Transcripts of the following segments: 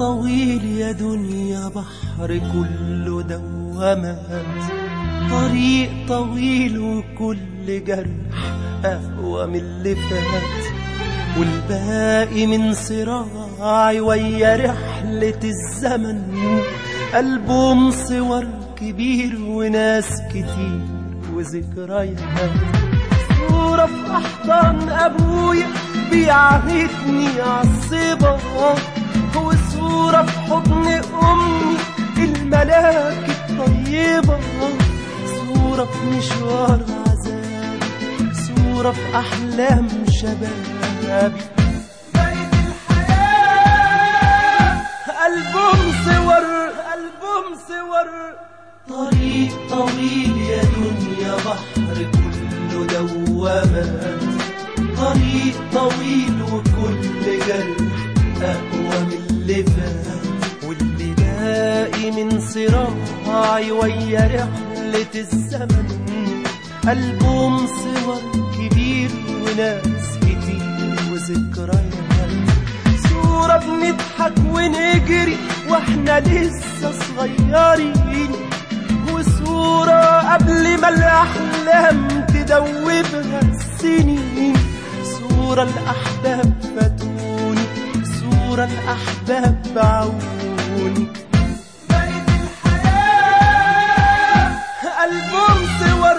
طويل يا دنيا بحر كله دوامات، طريق طويل وكل جرح أقوى من اللي فات، والباقي من صراعي ويا رحلة الزمن. ألبوم صور كبير وناس كتير وذكريات، صورة في أحضان أبويا بيعهدني عالصبا، وصورة في حضن أمي الملاك الطيبة، صورة في مشوار عذابي، صورة في أحلام شبابي. بيت الحياة ألبوم صور، ألبوم صور. طريق طويل يا دنيا بحر كله دوامات، طريق طويل وكل جرح أقوى من اللي فات، واللي باقي من صراعي ويا رحلة الزمن. ألبوم صور كبير وناس كتير وذكريات، صورة بنضحك ونجري واحنا لسه صغيرين، وصورة قبل ما الأحلام تدوبها السنين، صورة الأحباب فاتوني، صورة الأحباب بعوني. بيت الحياة ألبوم صور.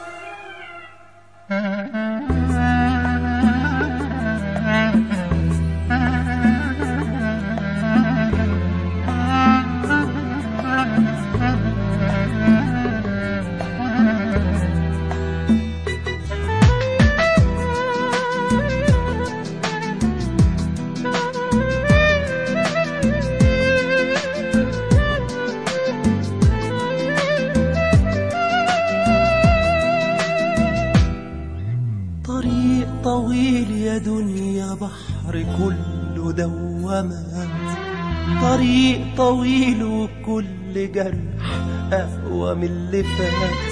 طريق طويل يا دنيا بحر كله دوامات، طريق طويل وكل جرح أقوى من اللي فات،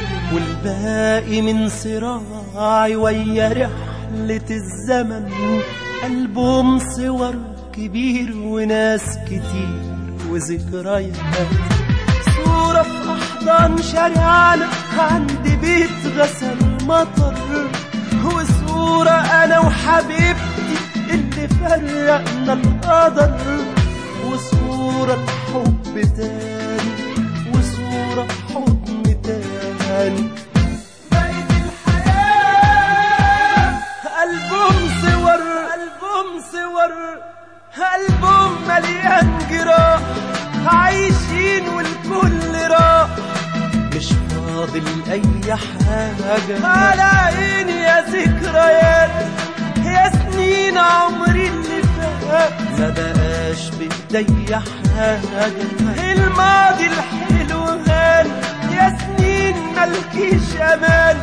والباقي من صراعي ويا رحلة الزمن. ألبوم صور كبير وناس كتير وذكريات، صورة في أحضان شارعنا عند بيت غسل مطر، وصورة أنا وحبيبتي اللي فرقنا القدر، وصورة حب تاني، وصورة حضن تاني. بيت الحياة ألبوم صور، ألبوم صور. ألبوم مليان جراح عايشين والكل راح، مش فاضل أي حاجة على عيني يا ذكريات، يا سنين عمري اللي فات ما بقاش بإيدي حاجة. الماضي الحلو غالي، يا سنين ملكيش أمان،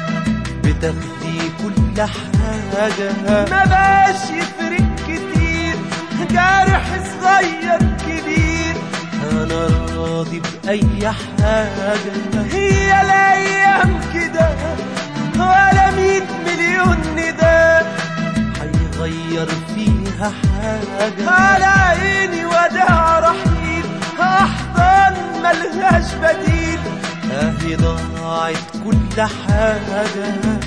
بتاخدي كل حاجة ما بقاش يفرق كتير، جارح صغير كبير أنا راضي بأي حاجة. هي الأيام كده ولا 100 مليون نداء هيغير فيها حاجة، على عيني وداع رحيل، أحضان ملهاش بديل، أهي ضاعت كل حاجة.